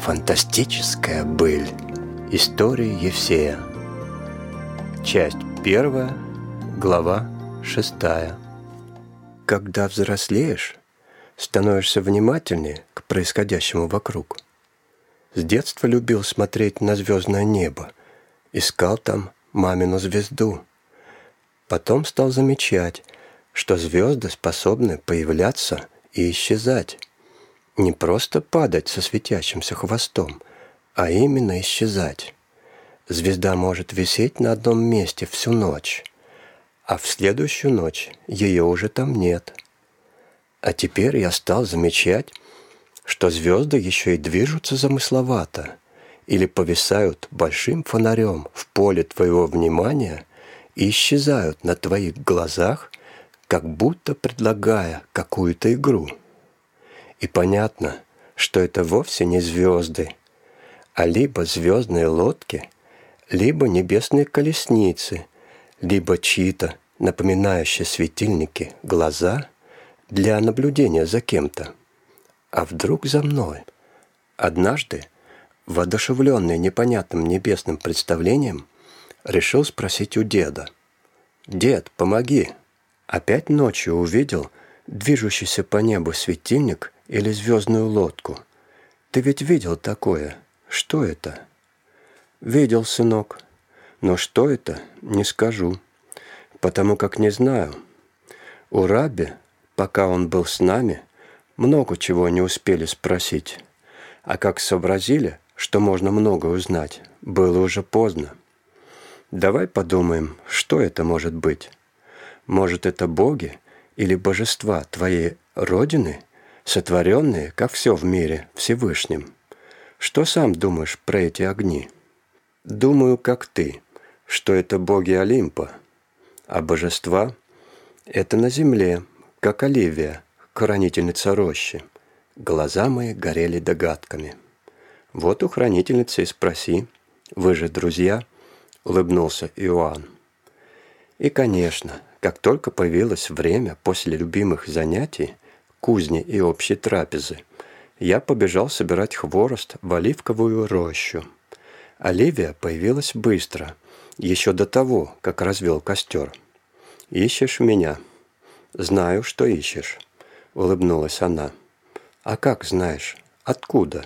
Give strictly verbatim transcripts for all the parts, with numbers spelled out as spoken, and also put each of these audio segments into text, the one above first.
Фантастическая быль. История Евсея. Часть первая, глава шестая. Когда взрослеешь, становишься внимательнее к происходящему вокруг. С детства любил смотреть на звездное небо, искал там мамину звезду. Потом стал замечать, что звезды способны появляться и исчезать. Не просто падать со светящимся хвостом, а именно исчезать. Звезда может висеть на одном месте всю ночь, а в следующую ночь ее уже там нет. А теперь я стал замечать, что звезды еще и движутся замысловато или повисают большим фонарем в поле твоего внимания и исчезают на твоих глазах, как будто предлагая какую-то игру. И понятно, что это вовсе не звезды, а либо звездные лодки, либо небесные колесницы, либо чьи-то, напоминающие светильники, глаза для наблюдения за кем-то. А вдруг за мной? Однажды, воодушевленный непонятным небесным представлением, решил спросить у деда. «Дед, помоги!» Опять ночью увидел движущийся по небу светильник или звездную лодку. Ты ведь видел такое? Что это? Видел, сынок. Но что это, не скажу, потому как не знаю. У Рабби, пока он был с нами, много чего не успели спросить. А как сообразили, что можно много узнать, было уже поздно. Давай подумаем, что это может быть. Может, это боги или божества твоей родины, сотворенные, как все в мире, Всевышним? Что сам думаешь про эти огни? Думаю, как ты, что это боги Олимпа, а божества — это на земле, как Оливия, хранительница рощи. Глаза мои горели догадками. Вот у хранительницы и спроси, вы же друзья, улыбнулся Иоанн. И, конечно, как только появилось время после любимых занятий, кузни и общей трапезы, я побежал собирать хворост в оливковую рощу. Оливия появилась быстро, еще до того, как развел костер. «Ищешь меня?» «Знаю, что ищешь», — улыбнулась она. «А как знаешь? Откуда?»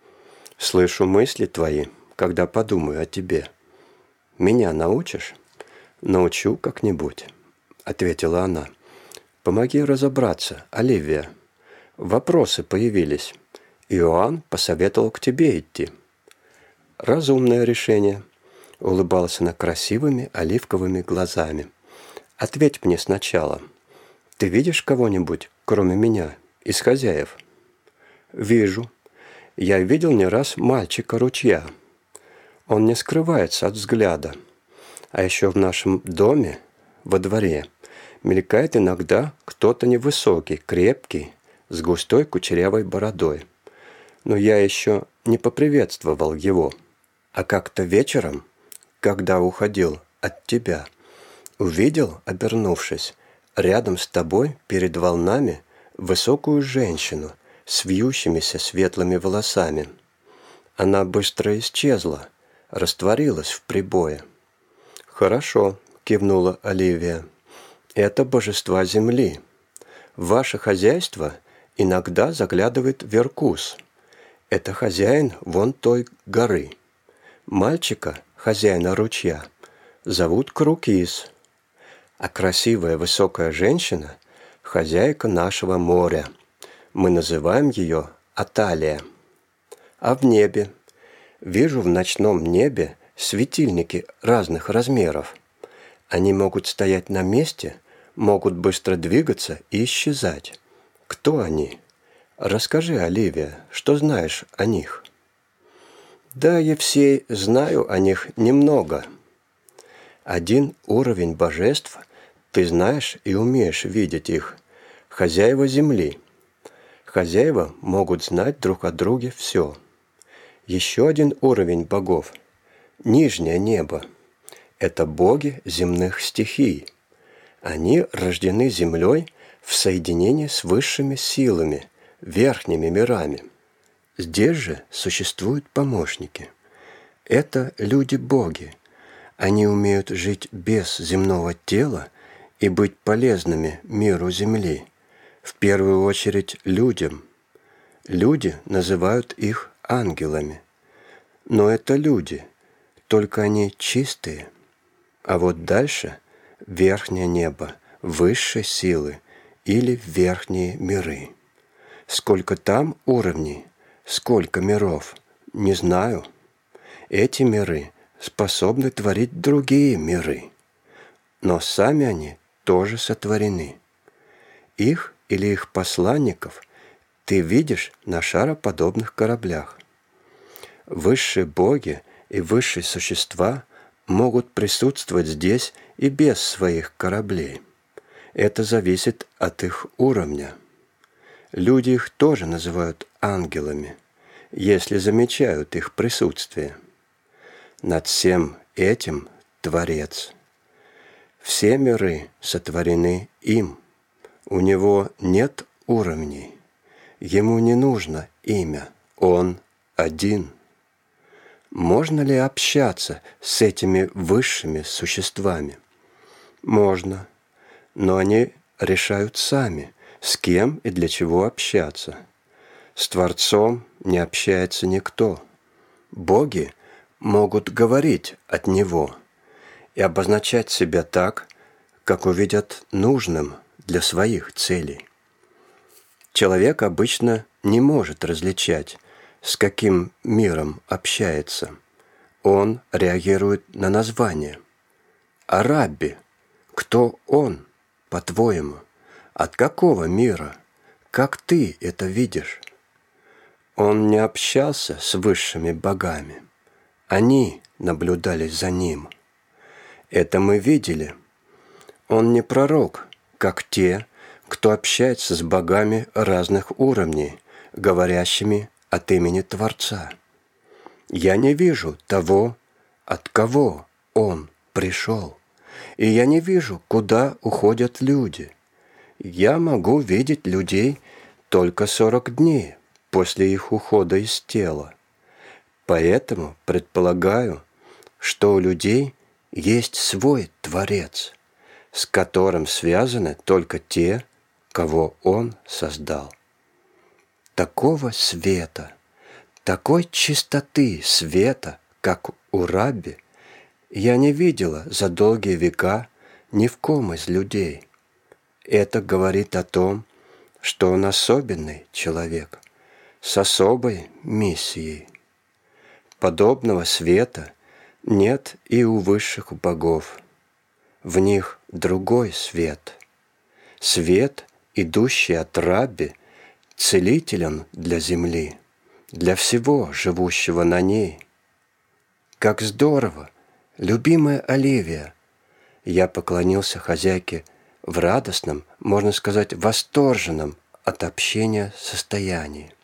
«Слышу мысли твои, когда подумаю о тебе. Меня научишь?» «Научу как-нибудь», — ответила она. «Помоги разобраться, Оливия. Вопросы появились. Иоанн посоветовал к тебе идти». «Разумное решение», — улыбалась она красивыми оливковыми глазами. «Ответь мне сначала. Ты видишь кого-нибудь, кроме меня, из хозяев?» «Вижу. Я видел не раз мальчика ручья. Он не скрывается от взгляда. А еще в нашем доме, во дворе, мелькает иногда кто-то невысокий, крепкий, с густой кучерявой бородой. Но я еще не поприветствовал его. А как-то вечером, когда уходил от тебя, увидел, обернувшись, рядом с тобой перед волнами высокую женщину с вьющимися светлыми волосами. Она быстро исчезла, растворилась в прибое. «Хорошо», — кивнула Оливия. «Это божества земли. В ваше хозяйство иногда заглядывает Веркус. Это хозяин вон той горы. Мальчика, хозяина ручья, зовут Крукис. А красивая высокая женщина — хозяйка нашего моря. Мы называем ее Аталия. А в небе? Вижу в ночном небе светильники разных размеров. Они могут стоять на месте, могут быстро двигаться и исчезать. Кто они? Расскажи, Оливия, что знаешь о них?» «Да, Евсей, знаю о них немного. Один уровень божеств, ты знаешь и умеешь видеть их. Хозяева земли. Хозяева могут знать друг о друге все. Еще один уровень богов – нижнее небо. Это боги земных стихий. Они рождены землей в соединении с высшими силами, верхними мирами. Здесь же существуют помощники. Это люди-боги. Они умеют жить без земного тела и быть полезными миру Земли, в первую очередь людям. Люди называют их ангелами. Но это люди, только они чистые. А вот дальше верхнее небо, высшие силы или верхние миры. Сколько там уровней, сколько миров, не знаю. Эти миры способны творить другие миры, но сами они тоже сотворены. Их или их посланников ты видишь на шароподобных кораблях. Высшие боги и высшие существа могут присутствовать здесь и без своих кораблей. Это зависит от их уровня. Люди их тоже называют ангелами, если замечают их присутствие. Над всем этим Творец. Все миры сотворены им. У него нет уровней. Ему не нужно имя. Он один. Можно ли общаться с этими высшими существами? Можно, но они решают сами, с кем и для чего общаться. С Творцом не общается никто. Боги могут говорить от Него и обозначать себя так, как увидят нужным для своих целей. Человек обычно не может различать, с каким миром общается. Он реагирует на название. А Рабби, кто он, по-твоему? От какого мира? Как ты это видишь? Он не общался с высшими богами. Они наблюдали за ним. Это мы видели. Он не пророк, как те, кто общается с богами разных уровней, говорящими от имени Творца. Я не вижу того, от кого он пришел, и я не вижу, куда уходят люди. Я могу видеть людей только сорок дней после их ухода из тела. Поэтому предполагаю, что у людей есть свой Творец, с которым связаны только те, кого он создал. Такого света, такой чистоты света, как у Рабби, я не видела за долгие века ни в ком из людей. Это говорит о том, что он особенный человек, с особой миссией. Подобного света нет и у высших богов. В них другой свет. Свет, идущий от Рабби, целителен для земли, для всего живущего на ней. Как здорово, любимая Оливия! Я поклонился хозяйке в радостном, можно сказать, восторженном от общения состоянии.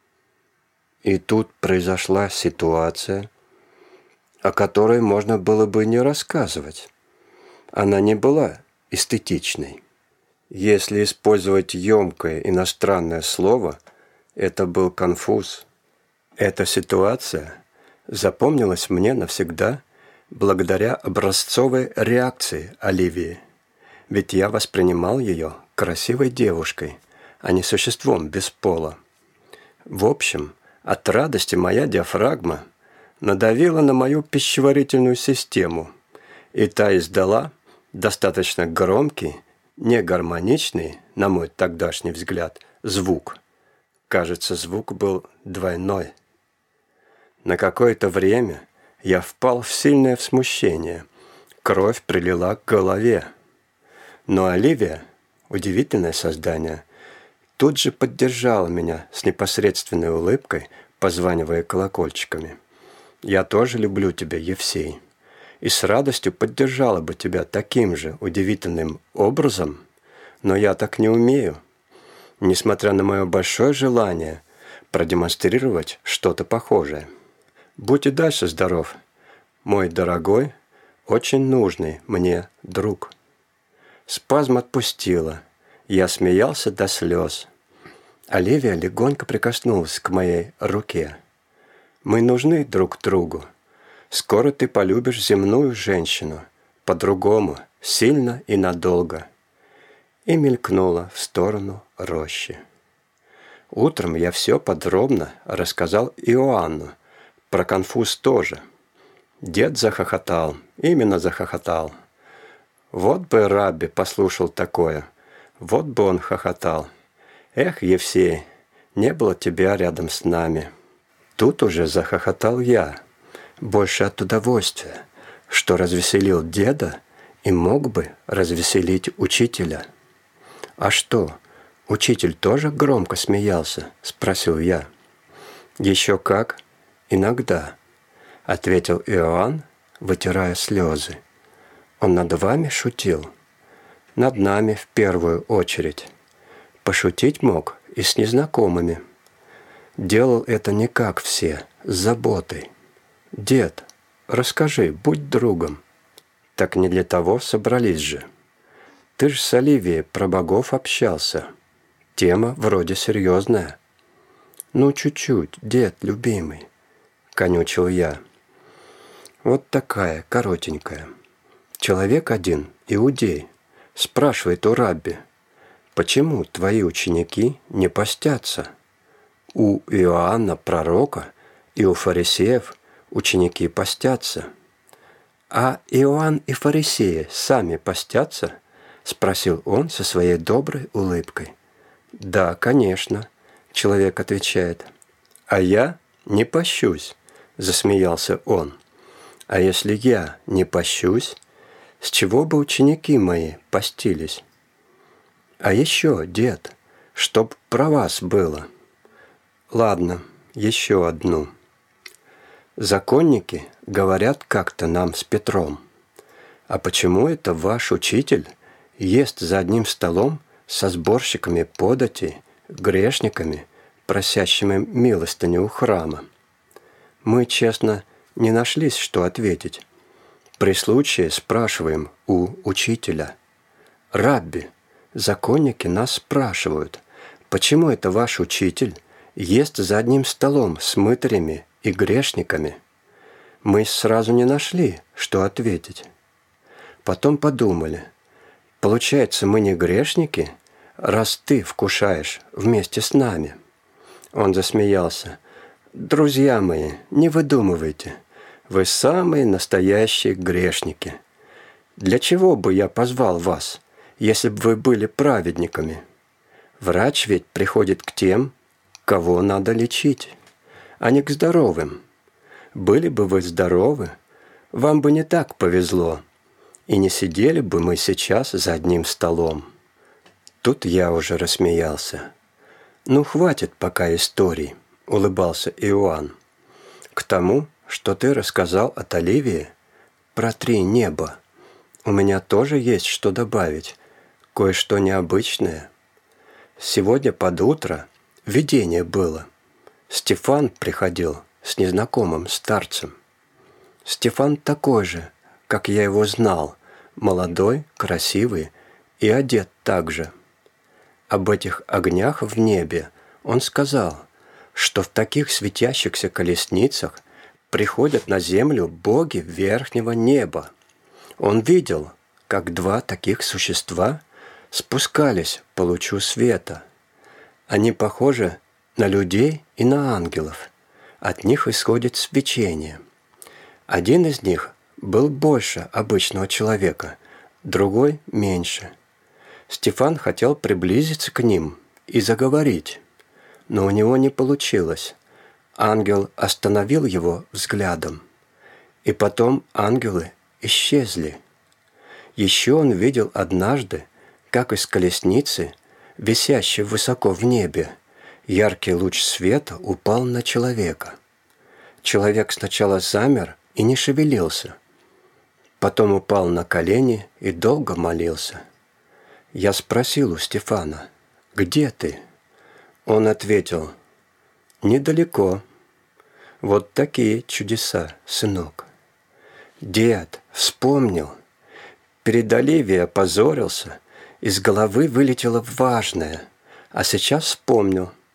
И тут произошла ситуация, о которой можно было бы не рассказывать. Она не была эстетичной. Если использовать емкое иностранное слово, это был конфуз. Эта ситуация запомнилась мне навсегда благодаря образцовой реакции Оливии. Ведь я воспринимал ее красивой девушкой, а не существом без пола. В общем, от радости моя диафрагма надавила на мою пищеварительную систему, и та издала достаточно громкий, негармоничный, на мой тогдашний взгляд, звук. Кажется, звук был двойной. На какое-то время я впал в сильное смущение. Кровь прилила к голове. Но Оливия, удивительное создание, тут же поддержала меня с непосредственной улыбкой, позванивая колокольчиками. «Я тоже люблю тебя, Евсей, и с радостью поддержала бы тебя таким же удивительным образом, но я так не умею, несмотря на мое большое желание продемонстрировать что-то похожее. Будь и дальше здоров, мой дорогой, очень нужный мне друг». Спазм отпустила. Я смеялся до слез. Оливия легонько прикоснулась к моей руке. «Мы нужны друг другу. Скоро ты полюбишь земную женщину, по-другому, сильно и надолго». И мелькнула в сторону рощи. Утром я все подробно рассказал Иоанну, про конфуз тоже. Дед захохотал, именно захохотал. Вот бы Рабби послушал такое, вот бы он хохотал. Эх, Евсей, не было тебя рядом с нами. Тут уже захохотал я, больше от удовольствия, что развеселил деда и мог бы развеселить учителя. «А что, учитель тоже громко смеялся?» – спросил я. «Еще как, иногда», – ответил Иоанн, вытирая слезы. «Он над вами шутил?» «Над нами в первую очередь. Пошутить мог и с незнакомыми. Делал это не как все, с заботой. Дед, расскажи, будь другом». «Так не для того собрались же. Ты ж с Оливией про богов общался. Тема вроде серьезная». «Ну, чуть-чуть, дед, любимый», — конючил я. «Вот такая, коротенькая. Человек один, иудей, спрашивает у Рабби, почему твои ученики не постятся? У Иоанна пророка и у фарисеев ученики постятся. А Иоанн и фарисеи сами постятся?» – спросил он со своей доброй улыбкой. «Да, конечно», – человек отвечает. «А я не пощусь», – засмеялся он. «А если я не пощусь, с чего бы ученики мои постились? А еще, дед, чтоб про вас было. Ладно, еще одну. Законники говорят как-то нам с Петром: а почему это ваш учитель ест за одним столом со сборщиками податей, грешниками, просящими милостыню у храма? Мы, честно, не нашлись, что ответить. При случае спрашиваем у учителя: «Рабби, законники нас спрашивают, почему это ваш учитель ест за одним столом с мытарями и грешниками?» Мы сразу не нашли, что ответить. Потом подумали: получается, мы не грешники, раз ты вкушаешь вместе с нами. Он засмеялся. «Друзья мои, не выдумывайте. Вы самые настоящие грешники. Для чего бы я позвал вас, если бы вы были праведниками? Врач ведь приходит к тем, кого надо лечить, а не к здоровым. Были бы вы здоровы, вам бы не так повезло, и не сидели бы мы сейчас за одним столом». Тут я уже рассмеялся. «Ну, хватит пока историй», — улыбался Иоанн. «К тому, что ты рассказал от Оливии, про три неба, у меня тоже есть что добавить, кое-что необычное. Сегодня под утро видение было. Стефан приходил с незнакомым старцем. Стефан такой же, как я его знал, молодой, красивый и одет так же. Об этих огнях в небе он сказал, что в таких светящихся колесницах приходят на землю боги верхнего неба. Он видел, как два таких существа спускались по лучу света. Они похожи на людей и на ангелов. От них исходит свечение. Один из них был больше обычного человека, другой меньше. Стефан хотел приблизиться к ним и заговорить, но у него не получилось. Ангел остановил его взглядом, и потом ангелы исчезли. Еще он видел однажды, как из колесницы, висящей высоко в небе, яркий луч света упал на человека. Человек сначала замер и не шевелился, потом упал на колени и долго молился. Я спросил у Стефана: «Где ты?» Он ответил: «Недалеко». Вот такие чудеса, сынок. Дед вспомнил. Перед Оливией опозорился, из головы вылетело важное, а сейчас вспомнил.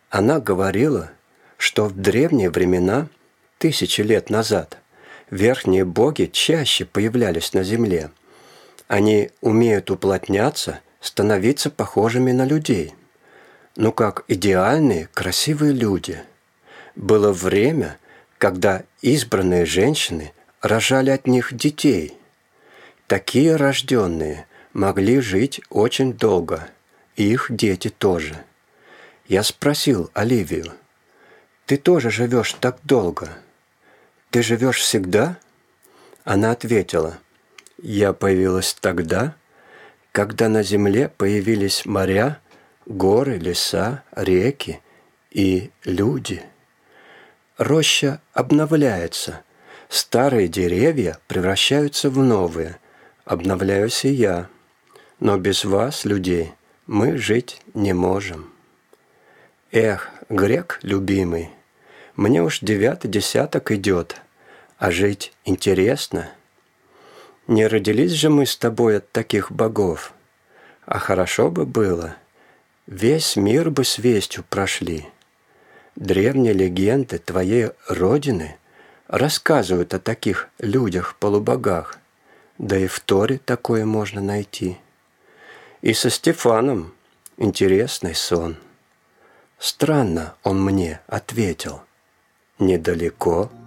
Она говорила, что в древние времена, тысячи лет назад, верхние боги чаще появлялись на земле. Они умеют уплотняться, становиться похожими на людей. Ну как идеальные, красивые люди. Было время, когда избранные женщины рожали от них детей. Такие рожденные могли жить очень долго, и их дети тоже. Я спросил Оливию: «Ты тоже живешь так долго? Ты живешь всегда?» Она ответила: «Я появилась тогда, когда на земле появились моря, горы, леса, реки и люди. Роща обновляется, старые деревья превращаются в новые, обновляюсь и я. Но без вас, людей, мы жить не можем. Эх, грек любимый, мне уж девятый десяток идет, а жить интересно. Не родились же мы с тобой от таких богов, а хорошо бы было, весь мир бы с вестью прошли. Древние легенды твоей родины рассказывают о таких людях-полубогах, да и в Торе такое можно найти. И со Стефаном интересный сон. Странно он мне ответил: недалеко